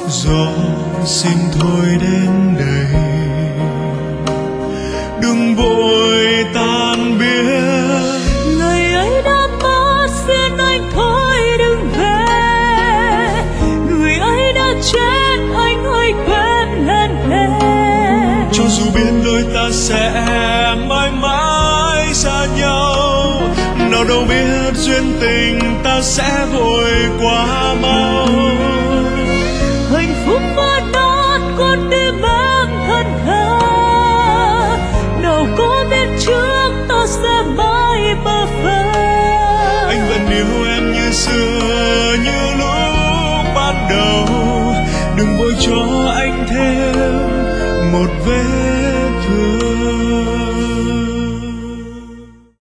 Gió xin thôi đến đây, đừng vội tan biến. Ngày ấy đã mất, xin anh thôi đừng về. Người ấy đã chết, anh ơi quên lần thế. Cho dù biết đôi ta sẽ mãi mãi xa nhau, nào đâu biết duyên tình ta sẽ vội qua mau. Hạnh phúc mất nót con tim em thân thà, nào có biết trước ta sẽ mãi bơ vơ. Anh vẫn yêu em như xưa, như lúc ban đầu. Đừng vội cho anh thêm một vết